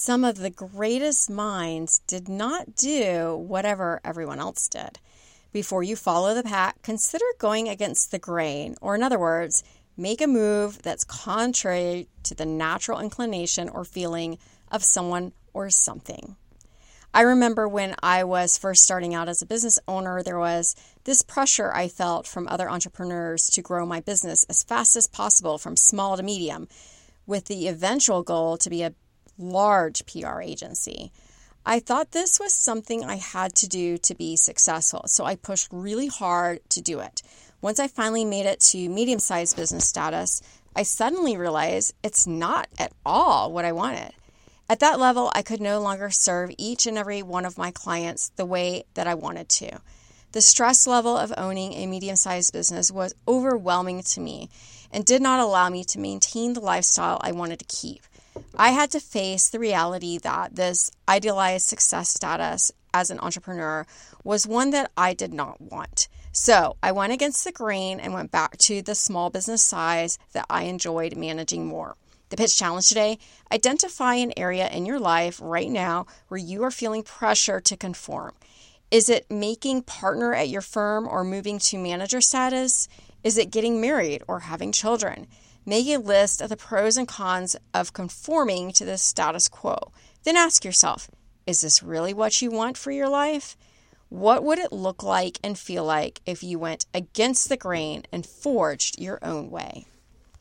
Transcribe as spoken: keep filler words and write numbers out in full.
some of the greatest minds did not do whatever everyone else did. Before you follow the pack, consider going against the grain, or in other words, make a move that's contrary to the natural inclination or feeling of someone or something. I remember when I was first starting out as a business owner, there was this pressure I felt from other entrepreneurs to grow my business as fast as possible from small to medium, with the eventual goal to be a large P R agency. I thought this was something I had to do to be successful, so I pushed really hard to do it. Once I finally made it to medium-sized business status, I suddenly realized it's not at all what I wanted. At that level, I could no longer serve each and every one of my clients the way that I wanted to. The stress level of owning a medium-sized business was overwhelming to me and did not allow me to maintain the lifestyle I wanted to keep. I had to face the reality that this idealized success status as an entrepreneur was one that I did not want. So I went against the grain and went back to the small business size that I enjoyed managing more. The pitch challenge today: identify an area in your life right now where you are feeling pressure to conform. Is it making partner at your firm or moving to manager status? Is it getting married or having children? Make a list of the pros and cons of conforming to the status quo. Then ask yourself, is this really what you want for your life? What would it look like and feel like if you went against the grain and forged your own way?